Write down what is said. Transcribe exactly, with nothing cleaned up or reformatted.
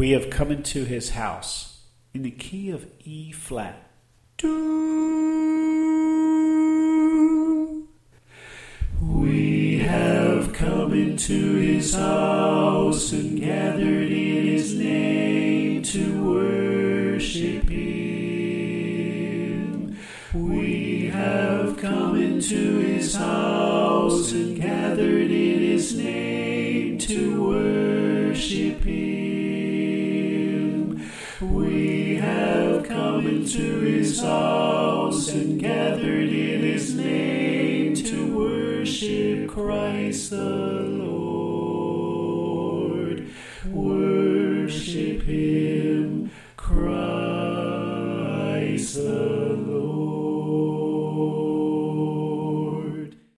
We have come into his house in the key of E flat. Do. We have come into his house and gathered in his name to worship him. We have come into his house and gathered in his name to worship him. We have come into his house and gathered in his name to worship Christ the Lord. Worship